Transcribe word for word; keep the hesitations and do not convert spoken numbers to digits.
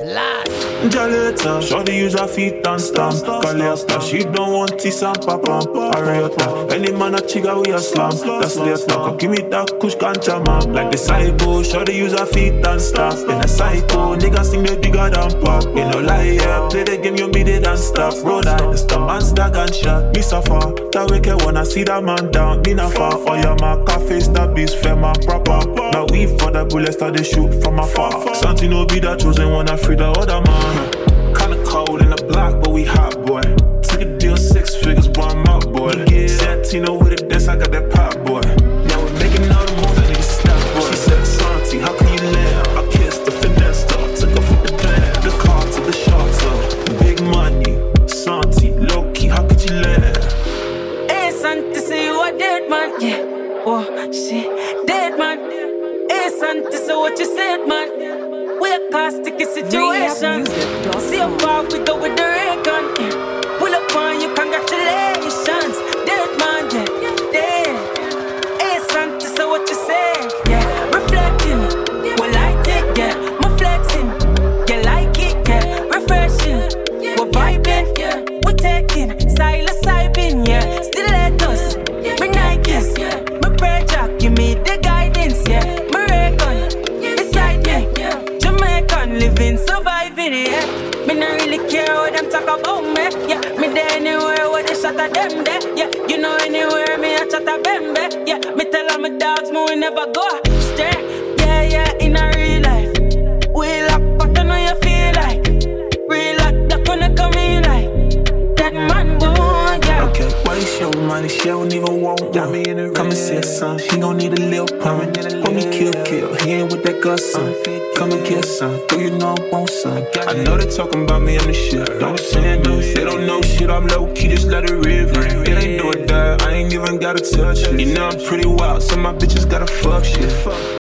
Last. Jaleta, shawty use her feet and stamp. Caleta, she don't want tea and papa. Areta, any man a chiga we a slam. That's later, come give me that kush cancha man. Like the psycho, shawty use her feet and stamp. In a psycho, nigga sing the bigger than pop. You know lie, yeah, play the game, you beat it and stop. Road eye, it's the monster gunshot. Me suffer, that wicked wanna see that man down. Me not far, for your mark, face that beast, fair man proper. Now we for the bullets that they shoot from afar. Something no be that chosen one, I free the other man. Kinda cold in the block, but we hot, boy. Took a deal, six figures, boy, I'm out, boy. Santino with it, this, I got that pop, boy. Now we're making all the moves, I need to stop, boy. She said, Santi, how can you laugh? I kissed the finesse, took her from the plan. The car to the shelter, big money. Santi, low key, how could you laugh? Hey, Santi, say you a dead man, yeah. Oh, shit, dead man. Hey, Santi, say what you said, man. We a caustic situation. See how far we go with the ray gun. Pull up on you, congratulations. Dead man, yeah, dead. Hey, Santi, say what you said, yeah. Reflecting, well I take, yeah. My flexing, yeah, like it, yeah. Refreshing, we're vibing, yeah. We're taking, psilocybin, yeah. Still let us, me Nikes, yeah. My prayer jack, give me the guidance, yeah. My ray gun, beside me, yeah. Jamaican living, surviving, yeah. Me not really care what them talk about me, yeah. Me there anywhere where they shot at them there, yeah. You know anywhere me a chat a bembe, yeah. Me tell all my dogs me we never go stray, yeah, yeah. In a real life, we lock, but I know you feel like real lock, that gonna come in like that man boy, yeah. Okay, why you show money? She don't even want one. Got me in the come and see her son, she gon' need a little pump. Homie kill, kill, he ain't with that gut, son. Come and get some, do you know I want some? I know they talking about me, I'm the shit. Don't say no, they don't know shit, I'm low key, just let it rip. It ain't do or die, I ain't even gotta touch it. You know I'm pretty wild, so my bitches gotta fuck shit.